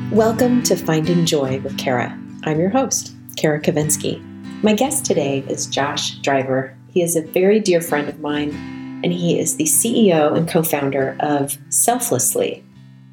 Welcome to Finding Joy with Kara. I'm your host, Kara Kavinsky. My guest today is Josh Driver. He is a very dear friend of mine, and he is the CEO and co-founder of Selflessly.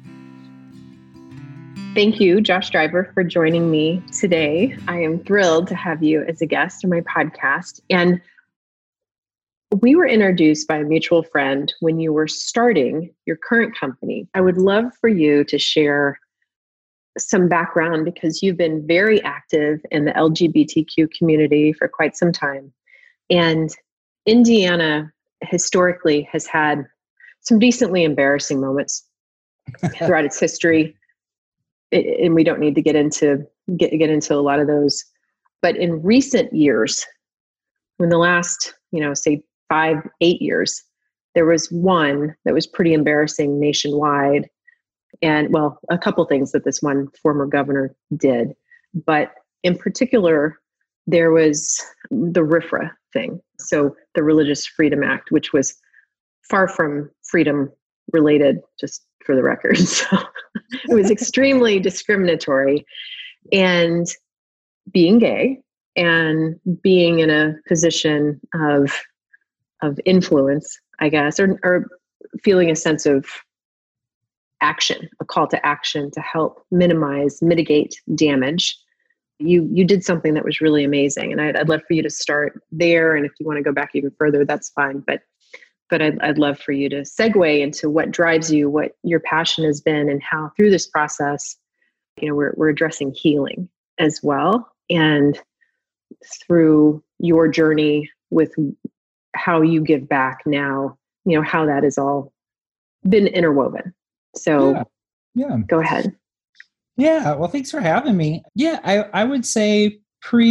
Thank you, Josh Driver, for joining me today. I am thrilled to have you as a guest on my podcast. And we were introduced by a mutual friend when you were starting your current company. I would love for you to share some background because you've been very active in the LGBTQ community for quite some time. And Indiana historically has had some decently embarrassing moments throughout its history. And we don't need to get into a lot of those. But in recent years, in the last, say 5-8 years, there was one that was pretty embarrassing nationwide. And well, a couple things that this one former governor did, but in particular, there was the RFRA thing. So the Religious Freedom Act, which was far from freedom related, just for the record. So it was extremely discriminatory. And being gay and being in a position of influence, I guess, or feeling a sense of action, a call to action to help mitigate damage. You did something that was really amazing. And I'd love for you to start there. And if you want to go back even further, that's fine. But I'd love for you to segue into what drives you, what your passion has been, and how through this process, we're addressing healing as well. And through your journey with how you give back now, how that has all been interwoven. So yeah. Go ahead. Yeah. Well, thanks for having me. Yeah. I would say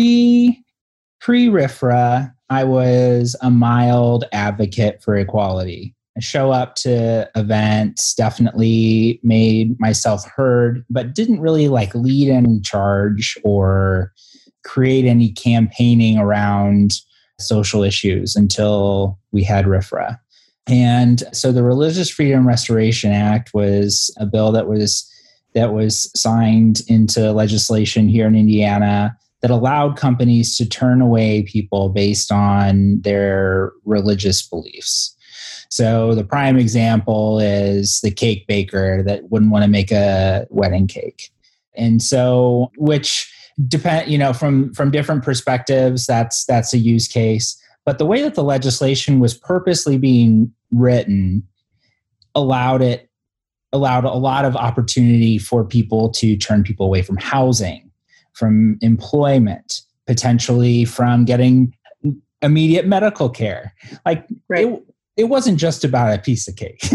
pre-RFRA, I was a mild advocate for equality. I show up to events, definitely made myself heard, but didn't really lead any charge or create any campaigning around social issues until we had RFRA. And so the Religious Freedom Restoration Act was a bill that was signed into legislation here in Indiana that allowed companies to turn away people based on their religious beliefs. So the prime example is the cake baker that wouldn't want to make a wedding cake. And so, which depend, from different perspectives, that's a use case. But the way that the legislation was purposely being written allowed a lot of opportunity for people to turn people away from housing, from employment, potentially from getting immediate medical care. Right. It wasn't just about a piece of cake,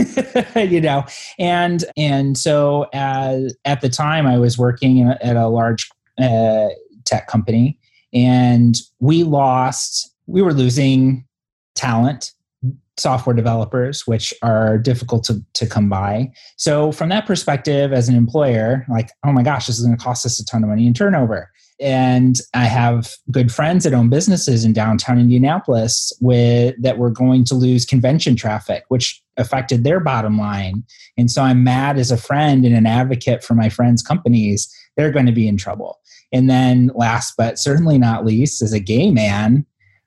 And so at the time I was working at a large tech company, and we were losing talent, software developers, which are difficult to come by. So from that perspective, as an employer, oh my gosh, this is going to cost us a ton of money in turnover. And I have good friends that own businesses in downtown Indianapolis that were going to lose convention traffic, which affected their bottom line. And so I'm mad as a friend and an advocate for my friends' companies. They're going to be in trouble. And then last but certainly not least, as a gay man,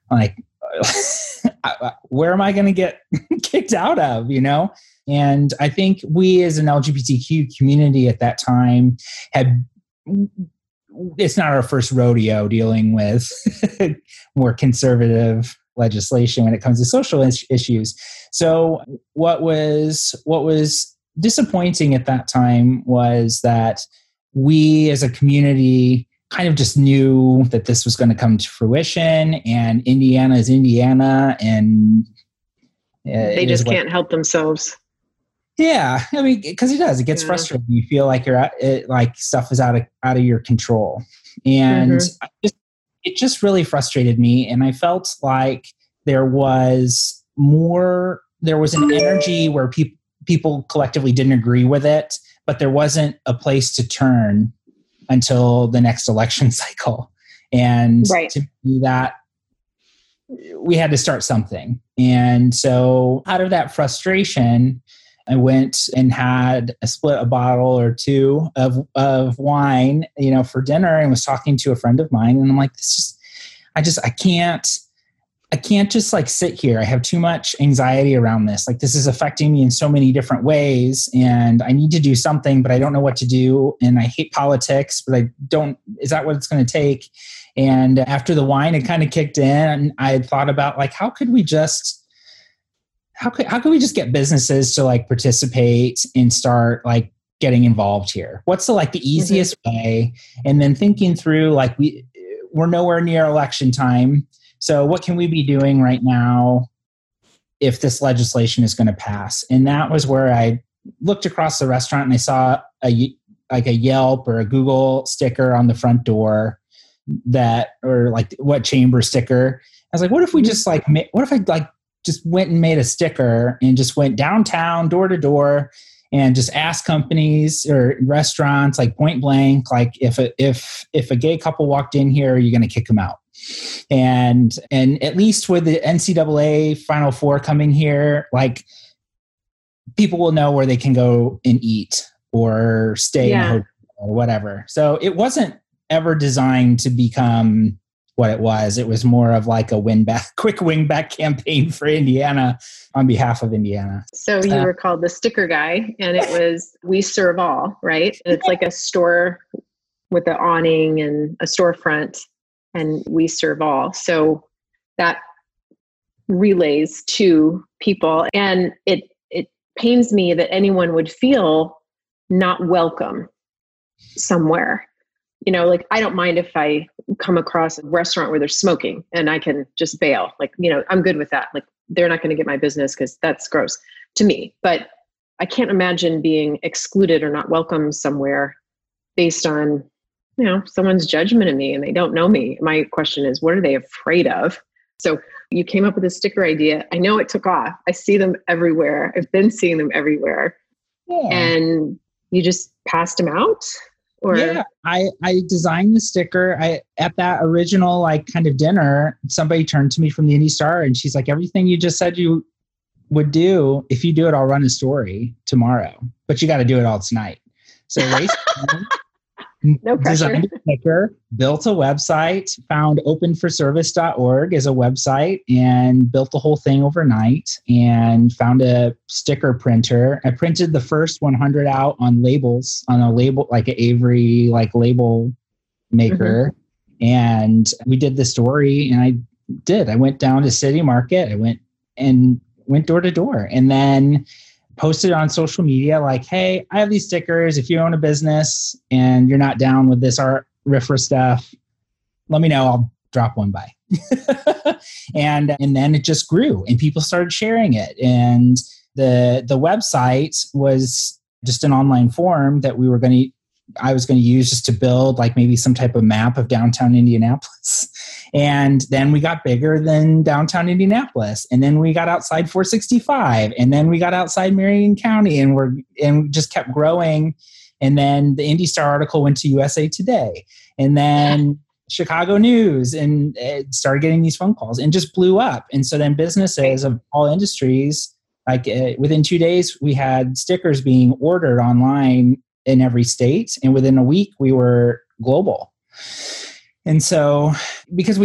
where am I going to get kicked out of, And I think we as an LGBTQ community at that time it's not our first rodeo dealing with more conservative legislation when it comes to social issues. So what was disappointing at that time was that we as a community kind of just knew that this was going to come to fruition, and Indiana is Indiana, and they just can't help themselves. Yeah, I mean, because it does. It gets frustrating. You feel like stuff is out of your control, and it just really frustrated me. And I felt like there was an energy where people collectively didn't agree with it, but there wasn't a place to turn until the next election cycle. And to me, that we had to start something. And so out of that frustration, I went and had split a bottle or two of wine, for dinner, and was talking to a friend of mine. And I'm like, I can't just like sit here. I have too much anxiety around this. Like, this is affecting me in so many different ways, and I need to do something, but I don't know what to do. And I hate politics, but is that what it's going to take? And after the wine had kind of kicked in, I had thought about like, how could we just get businesses to like participate and start like getting involved here? What's the easiest way? And then thinking through like, we're nowhere near election time. So what can we be doing right now if this legislation is going to pass? And that was where I looked across the restaurant and I saw a Yelp or a Google sticker on the front door or like what chamber sticker. I was like, what if we just just went and made a sticker and just went downtown door to door and just asked companies or restaurants like point blank, like if a gay couple walked in here, are you going to kick them out? And at least with the NCAA Final Four coming here, like people will know where they can go and eat or stay in a hotel or whatever. So it wasn't ever designed to become what it was. It was more of like a quick win back campaign for Indiana on behalf of Indiana. So you were called the sticker guy, and it was We Serve All, right? And it's like a store with an awning and a storefront, and We Serve All. So that relays to people, and it pains me that anyone would feel not welcome somewhere. Like, I don't mind if I come across a restaurant where they're smoking and I can just bail. Like, I'm good with that. Like, they're not going to get my business because that's gross to me. But I can't imagine being excluded or not welcome somewhere based on, someone's judgment of me and they don't know me. My question is, what are they afraid of? So you came up with a sticker idea. I know it took off. I see them everywhere. I've been seeing them everywhere. Yeah. And you just passed them out? Yeah, I designed the sticker. At that original like kind of dinner, somebody turned to me from the Indy Star and she's like, everything you just said you would do, if you do it, I'll run a story tomorrow, but you got to do it all tonight. So no pressure. Designed a sticker, built a website, found openforservice.org as a website, and built the whole thing overnight, and found a sticker printer. I printed the first 100 out on labels, on a label, like an Avery like label maker. Mm-hmm. And we did the story, and I went down to City Market. I went door to door, and then posted on social media like, hey, I have these stickers. If you own a business and you're not down with this art RIFRA stuff, let me know. I'll drop one by. and then it just grew and people started sharing it. And the website was just an online form that I was going to use just to build like maybe some type of map of downtown Indianapolis. And then we got bigger than downtown Indianapolis. And then we got outside 465. And then we got outside Marion County, and we just kept growing. And then the Indy Star article went to USA Today, and then Chicago News, and it started getting these phone calls and just blew up. And so then businesses of all industries, like within 2 days, we had stickers being ordered online in every state. And within a week, we were global. And so, because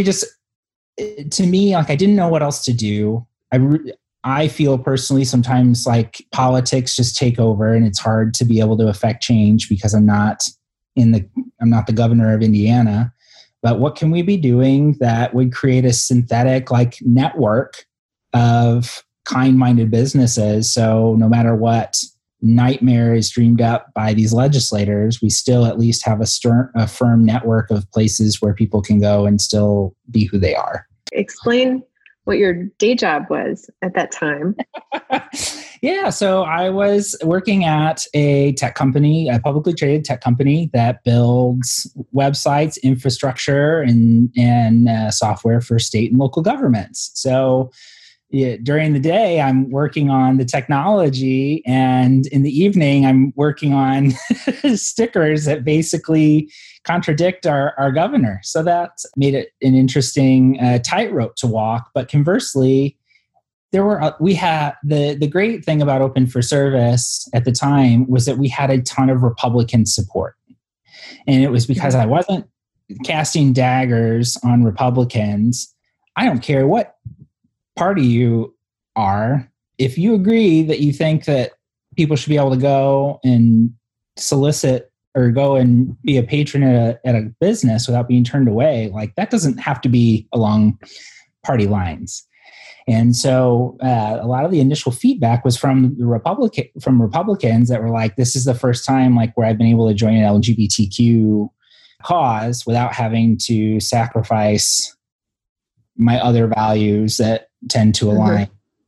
to me, like, I didn't know what else to do. I feel personally sometimes like politics just take over, and it's hard to be able to affect change because I'm not the governor of Indiana. But what can we be doing that would create a synthetic like network of kind-minded businesses? So no matter what nightmare is dreamed up by these legislators, we still at least have a firm network of places where people can go and still be who they are. Explain what your day job was at that time. Yeah, so I was working at a tech company, a publicly traded tech company that builds websites, infrastructure, and software for state and local governments. So during the day, I'm working on the technology, and in the evening, I'm working on stickers that basically contradict our governor. So that made it an interesting tightrope to walk. But conversely, we had the great thing about Open for Service at the time was that we had a ton of Republican support. And it was because I wasn't casting daggers on Republicans. I don't care what party you are. If you agree that you think that people should be able to go and solicit or go and be a patron at a business without being turned away, like that doesn't have to be along party lines. And so a lot of the initial feedback was from Republicans that were like, this is the first time like where I've been able to join an LGBTQ cause without having to sacrifice my other values that tend to align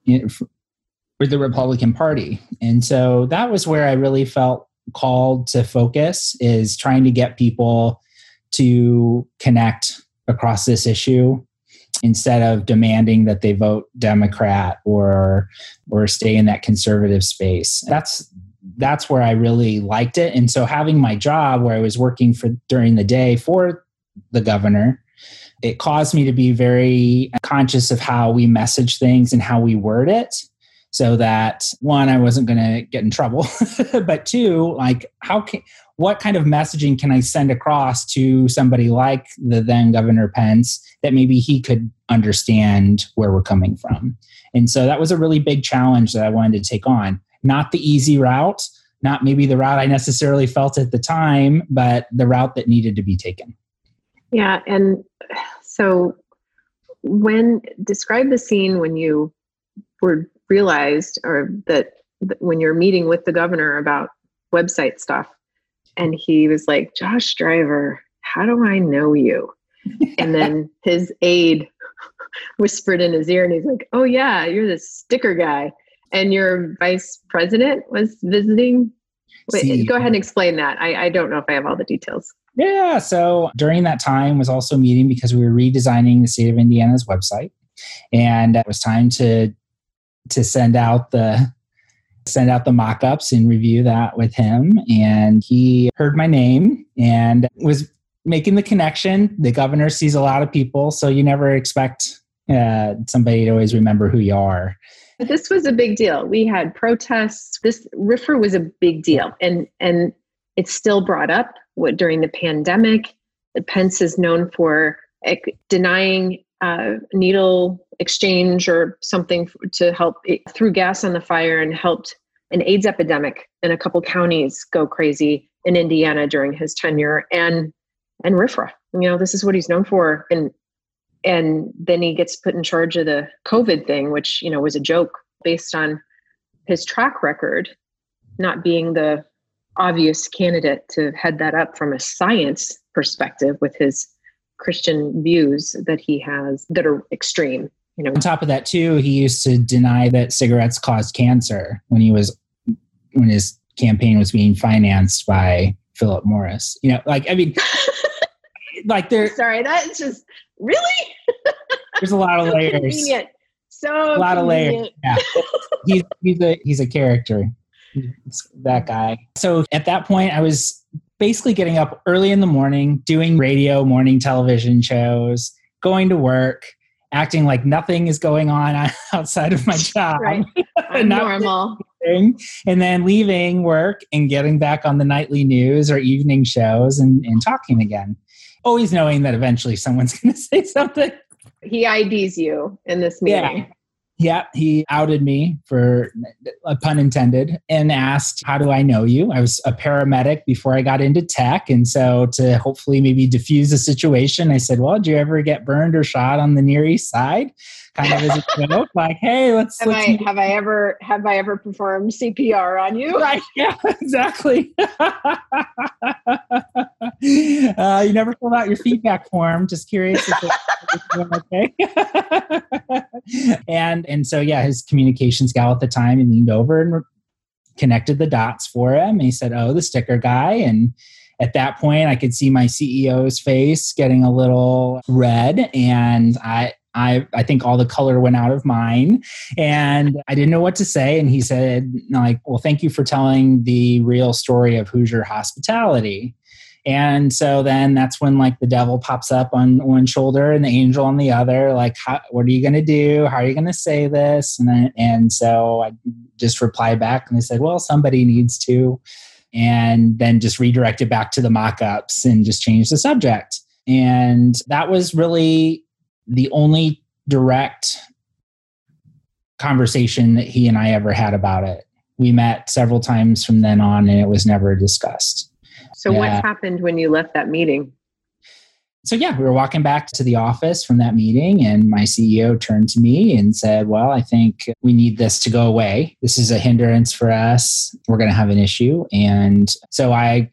with the Republican Party. And so that was where I really felt called to focus, is trying to get people to connect across this issue instead of demanding that they vote Democrat or stay in that conservative space. That's where I really liked it. And so having my job where I was working during the day for the governor, it caused me to be very conscious of how we message things and how we word it, so that one, I wasn't going to get in trouble, but two, like what kind of messaging can I send across to somebody like the then Governor Pence that maybe he could understand where we're coming from? And so that was a really big challenge that I wanted to take on. Not the easy route, not maybe the route I necessarily felt at the time, but the route that needed to be taken. Yeah. And so describe the scene when you realized, or that when you're meeting with the governor about website stuff, and he was like, Josh Driver, how do I know you? And then his aide whispered in his ear and he's like, oh yeah, you're the sticker guy. And your vice president was visiting. Wait, go ahead and explain that. I don't know if I have all the details. Yeah. So during that time was also meeting because we were redesigning the state of Indiana's website. And it was time to send out the mock-ups and review that with him. And he heard my name and was making the connection. The governor sees a lot of people, so you never expect somebody to always remember who you are. This was a big deal. We had protests. This RFRA was a big deal. And it's still brought up during the pandemic. Pence is known for denying needle exchange or something to help. It threw gas on the fire and helped an AIDS epidemic in a couple counties go crazy in Indiana during his tenure. And RFRA, this is what he's known for. And then he gets put in charge of the COVID thing, which, was a joke based on his track record, not being the obvious candidate to head that up from a science perspective with his Christian views that he has that are extreme. On top of that, too, he used to deny that cigarettes caused cancer when his campaign was being financed by Philip Morris. Sorry, that's just really. There's a lot of layers. Convenient. So a lot convenient. of layers. Yeah, he's a character. That guy. So at that point, I was basically getting up early in the morning, doing radio, morning television shows, going to work, acting like nothing is going on outside of my job. Right. Normal. And then leaving work and getting back on the nightly news or evening shows and talking again. Always knowing that eventually someone's going to say something. He IDs you in this meeting. Yeah, he outed me, for a pun intended, and asked, how do I know you? I was a paramedic before I got into tech. And so to hopefully maybe diffuse the situation, I said, well, did you ever get burned or shot on the Near East Side? Kind of as a joke, like, hey, have I ever performed CPR on you? Right. Yeah, exactly. You never filled out your feedback form. Just curious if it's going okay. And so, yeah, his communications gal at the time, he leaned over and connected the dots for him. And he said, oh, the sticker guy. And at that point, I could see my CEO's face getting a little red. And I think all the color went out of mine, and I didn't know what to say. And he said, well, thank you for telling the real story of Hoosier hospitality. And so then that's when like the devil pops up on one shoulder and the angel on the other. Like, what are you going to do? How are you going to say this? And so I just replied back and they said, well, somebody needs to. And then just redirect it back to the mock-ups and just change the subject. And that was really the only direct conversation that he and I ever had about it. We met several times from then on and it was never discussed. So what happened when you left that meeting? So we were walking back to the office from that meeting and my CEO turned to me and said, well, I think we need this to go away. This is a hindrance for us. We're going to have an issue. And so I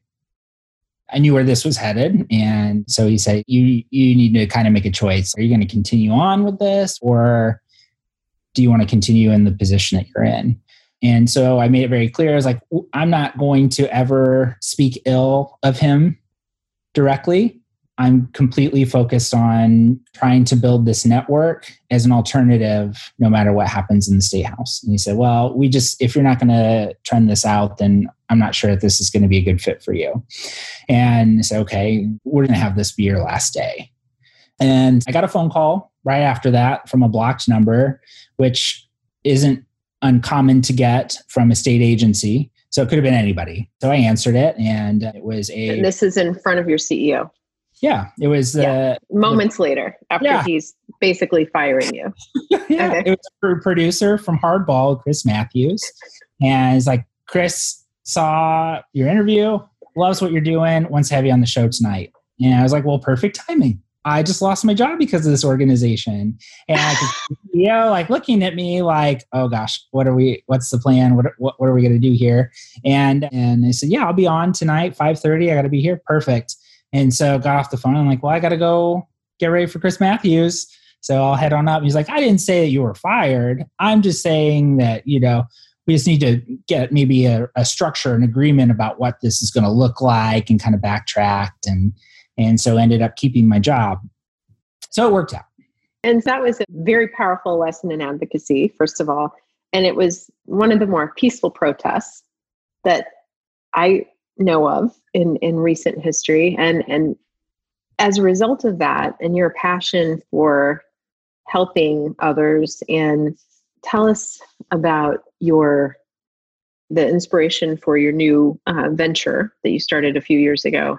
knew where this was headed. And so he said, you need to kind of make a choice. Are you going to continue on with this or do you want to continue in the position that you're in? And so I made it very clear. I was like, I'm not going to ever speak ill of him directly. I'm completely focused on trying to build this network as an alternative, no matter what happens in the State House. And he said, well, if you're not going to trend this out, then I'm not sure if this is going to be a good fit for you. And I said, okay, we're going to have this be your last day. And I got a phone call right after that from a blocked number, which isn't uncommon to get from a state agency. So it could have been anybody. So I answered it and it was And this is in front of your CEO. Yeah, it was moments later after he's basically firing you. Okay. It was a producer from Hardball, Chris Matthews. And he's like, Chris saw your interview, loves what you're doing, wants to have you on the show tonight. And I was like, well, perfect timing. I just lost my job because of this organization. And I could, like looking at me like, oh gosh, what's the plan? What are we going to do here? And I said, yeah, I'll be on tonight, 5:30. I got to be here. Perfect. And so got off the phone. I'm like, well, I got to go get ready for Chris Matthews. So I'll head on up. He's like, I didn't say that you were fired. I'm just saying that, we just need to get maybe a structure, an agreement about what this is going to look like and kind of backtracked. And so ended up keeping my job. So it worked out. And that was a very powerful lesson in advocacy, first of all. And it was one of the more peaceful protests that I know of in recent history. And as a result of that, and your passion for helping others, and tell us about the inspiration for your new venture that you started a few years ago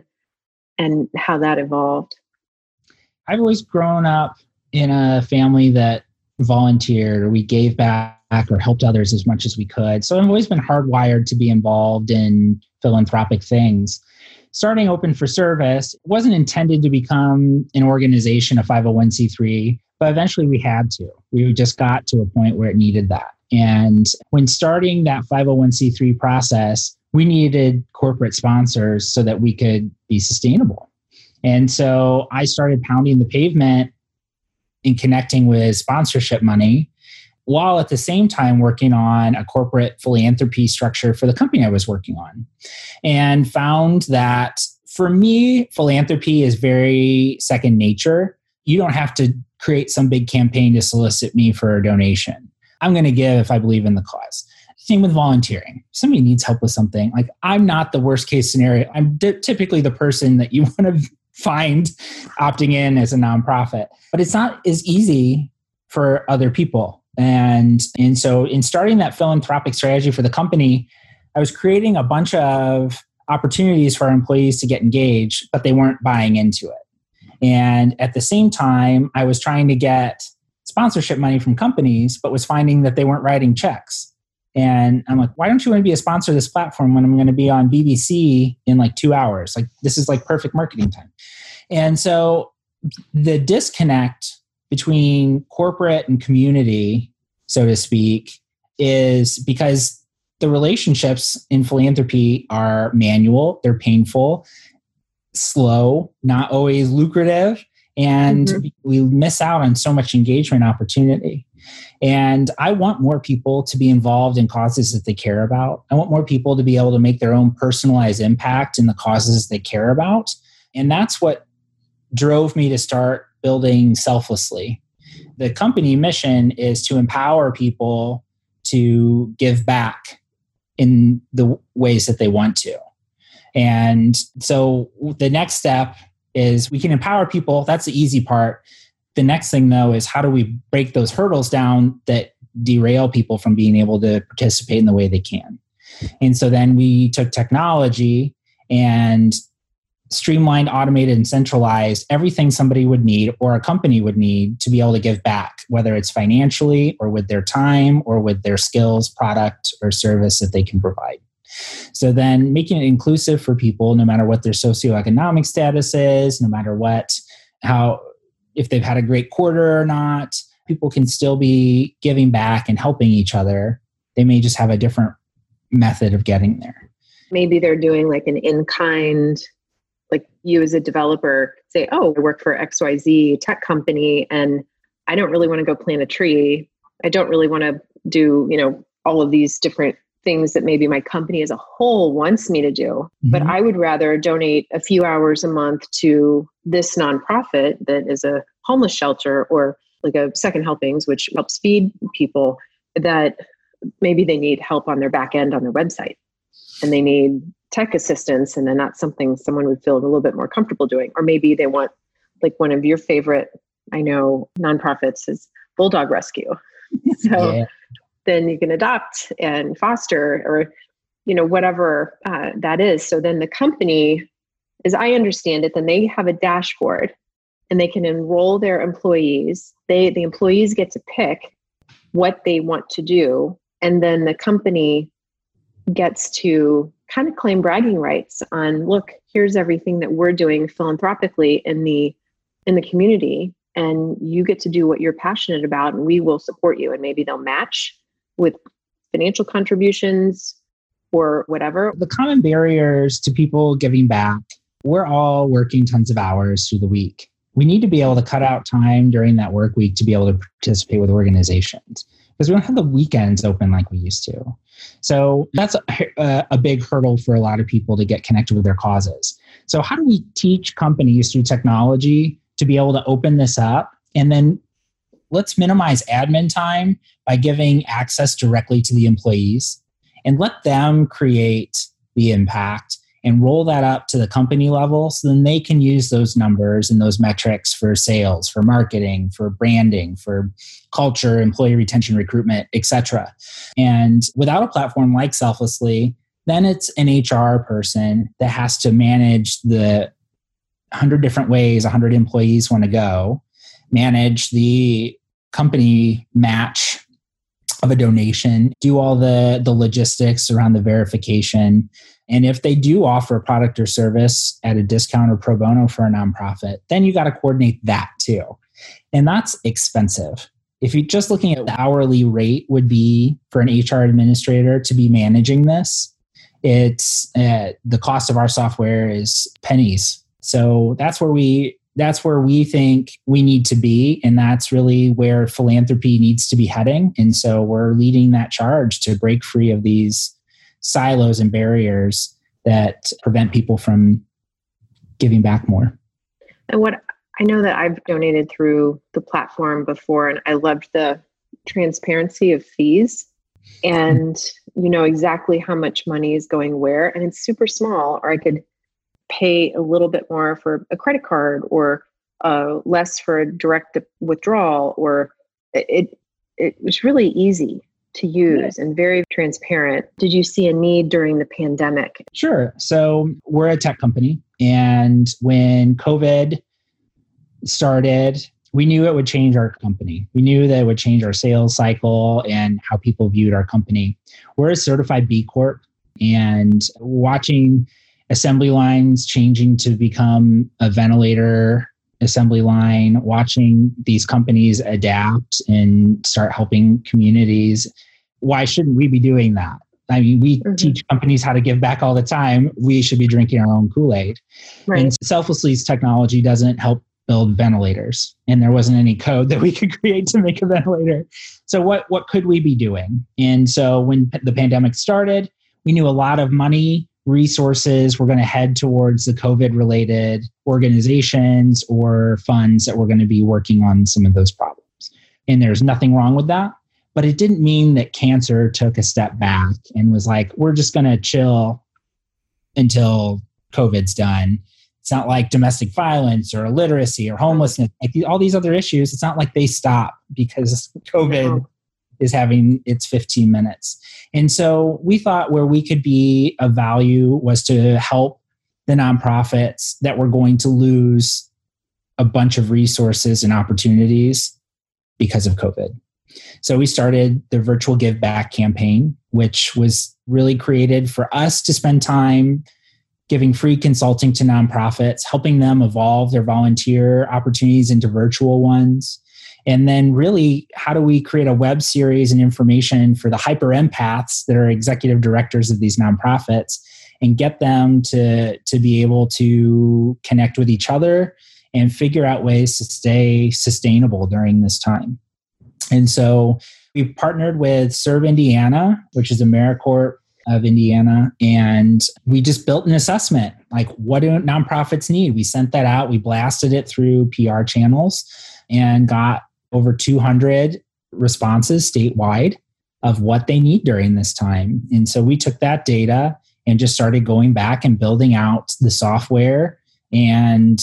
and how that evolved. I've always grown up in a family that volunteered, or we gave back or helped others as much as we could. So I've always been hardwired to be involved in philanthropic things. Starting Open for Service wasn't intended to become an organization, a 501c3, but eventually we had to. We just got to a point where it needed that. And when starting that 501c3 process, we needed corporate sponsors so that we could be sustainable. And so I started pounding the pavement and connecting with sponsorship money, while at the same time working on a corporate philanthropy structure for the company I was working on. And found that for me, philanthropy is very second nature. You don't have to create some big campaign to solicit me for a donation. I'm going to give if I believe in the cause. Same with volunteering. If somebody needs help with something, like I'm not the worst case scenario. I'm typically the person that you want to find opting in as a nonprofit, but it's not as easy for other people. And so in starting that philanthropic strategy for the company, I was creating a bunch of opportunities for our employees to get engaged, but they weren't buying into it. And at the same time, I was trying to get sponsorship money from companies, but was finding that they weren't writing checks. And I'm like, why don't you want to be a sponsor of this platform when I'm going to be on BBC in like 2 hours? Like, this is like perfect marketing time. And so the disconnect between corporate and community, so to speak, is because the relationships in philanthropy are manual, they're painful, slow, not always lucrative, and we miss out on so much engagement opportunity. And I want more people to be involved in causes that they care about. I want more people to be able to make their own personalized impact in the causes they care about. And that's what drove me to start building Selflessly. The company mission is to empower people to give back in the ways that they want to. And so the next step is we can empower people. That's the easy part. The next thing, though, is how do we break those hurdles down that derail people from being able to participate in the way they can? And so then we took technology and streamlined, automated, and centralized everything somebody would need or a company would need to be able to give back, whether it's financially or with their time or with their skills, product, or service that they can provide. So then making it inclusive for people, no matter what their socioeconomic status is, no matter if they've had a great quarter or not, people can still be giving back and helping each other. They may just have a different method of getting there. Maybe they're doing like an in-kind, like you as a developer say, oh, I work for XYZ tech company and I don't really want to go plant a tree. I don't really want to do, all of these different things that maybe my company as a whole wants me to do. Mm-hmm. But I would rather donate a few hours a month to this nonprofit that is a homeless shelter or like a Second Helpings, which helps feed people that maybe they need help on their back end on their website and they need tech assistance. And then that's something someone would feel a little bit more comfortable doing. Or maybe they want like one of your favorite, I know, nonprofits is Bulldog Rescue. So yeah. Then you can adopt and foster or, whatever that is. So then the company, as I understand it, then they have a dashboard and they can enroll their employees. The employees get to pick what they want to do. And then the company gets to kind of claim bragging rights on, look, here's everything that we're doing philanthropically in the community. And you get to do what you're passionate about and we will support you. And maybe they'll match with financial contributions or whatever. The common barriers to people giving back, we're all working tons of hours through the week. We need to be able to cut out time during that work week to be able to participate with organizations because we don't have the weekends open like we used to. So that's a big hurdle for a lot of people to get connected with their causes. So how do we teach companies through technology to be able to open this up? And then let's minimize admin time by giving access directly to the employees and let them create the impact and roll that up to the company level so then they can use those numbers and those metrics for sales, for marketing, for branding, for culture, employee retention, recruitment, etc. And without a platform like Selflessly, then it's an HR person that has to manage the 100 different ways 100 employees want to go, manage the company match of a donation, do all the logistics around the verification. And if they do offer a product or service at a discount or pro bono for a nonprofit, then you got to coordinate that too. And that's expensive. If you're just looking at the hourly rate would be for an HR administrator to be managing this, it's the cost of our software is pennies. So that's where we think we need to be. And that's really where philanthropy needs to be heading. And so we're leading that charge to break free of these silos and barriers that prevent people from giving back more. And what I know that I've donated through the platform before, and I loved the transparency of fees. And you know exactly how much money is going where, and it's super small, or I could pay a little bit more for a credit card or less for a direct withdrawal, or it was really easy to use and very transparent. Did you see a need during the pandemic? Sure. So we're a tech company, and when COVID started, we knew it would change our company. We knew that it would change our sales cycle and how people viewed our company. We're a certified B Corp, and watching assembly lines changing to become a ventilator assembly line, watching these companies adapt and start helping communities. Why shouldn't we be doing that? I mean, we teach companies how to give back all the time. We should be drinking our own Kool-Aid. Right. And Selflessly's technology doesn't help build ventilators, and there wasn't any code that we could create to make a ventilator. So what could we be doing? And so when the pandemic started, we knew a lot of money, resources were going to head towards the COVID-related organizations or funds that were going to be working on some of those problems. And there's nothing wrong with that. But it didn't mean that cancer took a step back and was like, we're just going to chill until COVID's done. It's not like domestic violence or illiteracy or homelessness, like all these other issues. It's not like they stop because COVID is having its 15 minutes. And so we thought where we could be of value was to help the nonprofits that were going to lose a bunch of resources and opportunities because of COVID. So we started the Virtual Give Back campaign, which was really created for us to spend time giving free consulting to nonprofits, helping them evolve their volunteer opportunities into virtual ones. And then really, how do we create a web series and information for the hyper empaths that are executive directors of these nonprofits and get them to be able to connect with each other and figure out ways to stay sustainable during this time. And so we partnered with Serve Indiana, which is AmeriCorps of Indiana, and we just built an assessment, like what do nonprofits need? We sent that out, we blasted it through PR channels and got over 200 responses statewide of what they need during this time. And so we took that data and just started going back and building out the software and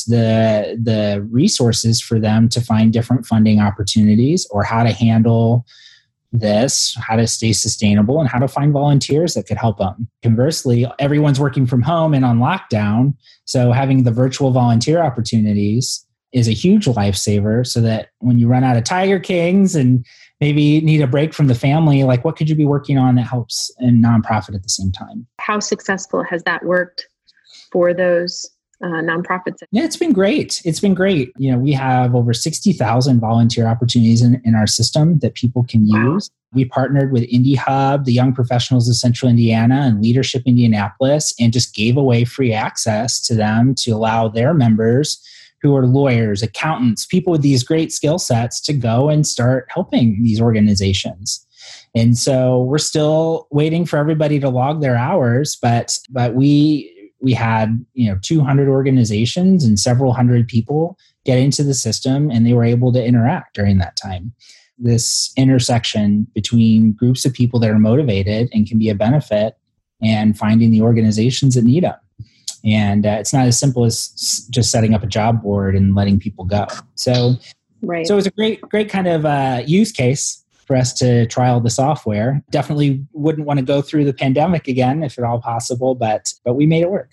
the resources for them to find different funding opportunities or how to handle this, how to stay sustainable, and how to find volunteers that could help them. Conversely, everyone's working from home and on lockdown, so having the virtual volunteer opportunities is a huge lifesaver so that when you run out of Tiger Kings and maybe need a break from the family, like what could you be working on that helps a nonprofit at the same time? How successful has that worked for those nonprofits? Yeah, it's been great. It's been great. You know, we have over 60,000 volunteer opportunities in our system that people can use. We partnered with Indie Hub, the Young Professionals of Central Indiana, and Leadership Indianapolis, and just gave away free access to them to allow their members who are lawyers, accountants, people with these great skill sets to go and start helping these organizations. And so we're still waiting for everybody to log their hours, but we had 200 organizations and several hundred people get into the system, and they were able to interact during that time. This intersection between groups of people that are motivated and can be a benefit and finding the organizations that need them. And it's not as simple as just setting up a job board and letting people go. So it was a great kind of use case for us to trial the software. Definitely wouldn't want to go through the pandemic again if at all possible, but we made it work.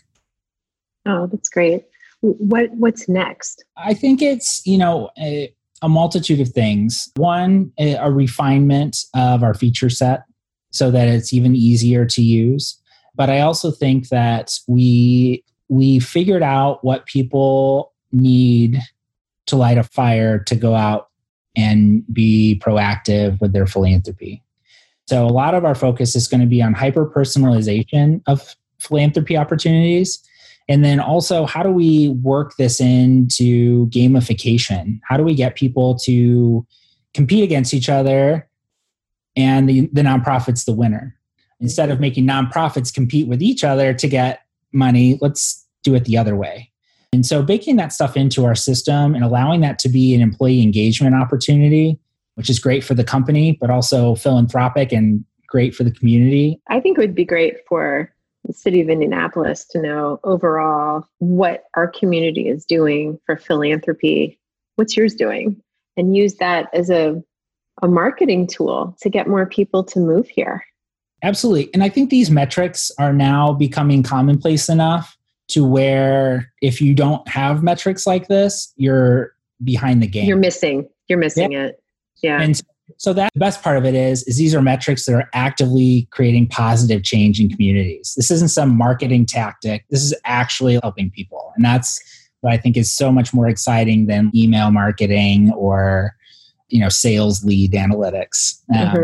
Oh, that's great. What's next? I think it's, a multitude of things. One, a refinement of our feature set so that it's even easier to use. But I also think that we figured out what people need to light a fire to go out and be proactive with their philanthropy. So a lot of our focus is going to be on hyper-personalization of philanthropy opportunities. And then also, how do we work this into gamification? How do we get people to compete against each other and the nonprofit's the winner? Instead of making nonprofits compete with each other to get money, let's do it the other way. And so baking that stuff into our system and allowing that to be an employee engagement opportunity, which is great for the company, but also philanthropic and great for the community. I think it would be great for the city of Indianapolis to know overall what our community is doing for philanthropy. What's yours doing? And use that as a marketing tool to get more people to move here. Absolutely. And I think these metrics are now becoming commonplace enough to where if you don't have metrics like this, you're behind the game. You're missing it. Yeah. And so that the best part of it is these are metrics that are actively creating positive change in communities. This isn't some marketing tactic. This is actually helping people. And that's what I think is so much more exciting than email marketing or, sales lead analytics.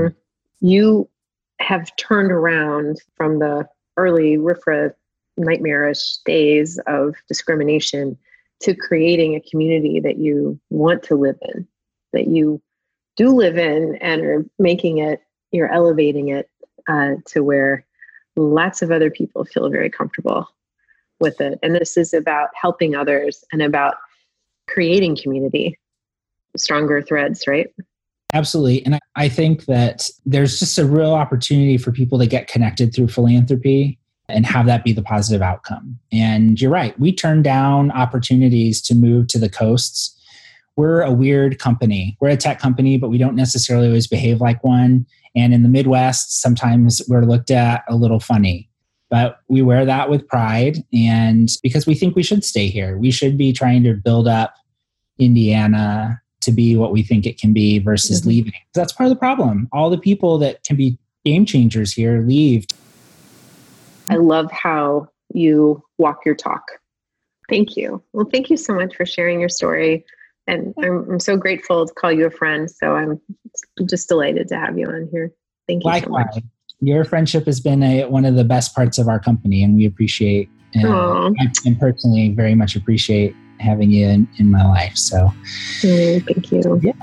You have turned around from the early RFRA nightmarish days of discrimination to creating a community that you want to live in, that you do live in, and are making it, you're elevating it to where lots of other people feel very comfortable with it. And this is about helping others and about creating community, stronger threads, right? Absolutely. And I think that there's just a real opportunity for people to get connected through philanthropy. and have that be the positive outcome. And you're right. We turn down opportunities to move to the coasts. We're a weird company. We're a tech company, but we don't necessarily always behave like one. And in the Midwest, sometimes we're looked at a little funny. But we wear that with pride, and because we think we should stay here. We should be trying to build up Indiana to be what we think it can be versus leaving. That's part of the problem. All the people that can be game changers here leave. I love how you walk your talk. Thank you. Well, thank you so much for sharing your story. And I'm so grateful to call you a friend. So I'm just delighted to have you on here. Thank you so much. Your friendship has been one of the best parts of our company, and we appreciate, and personally very much appreciate having you in my life. So thank you. Yeah.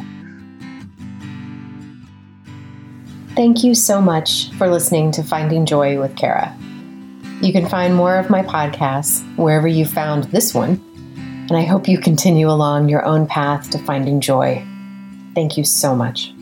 Thank you so much for listening to Finding Joy with Kara. You can find more of my podcasts wherever you found this one, and I hope you continue along your own path to finding joy. Thank you so much.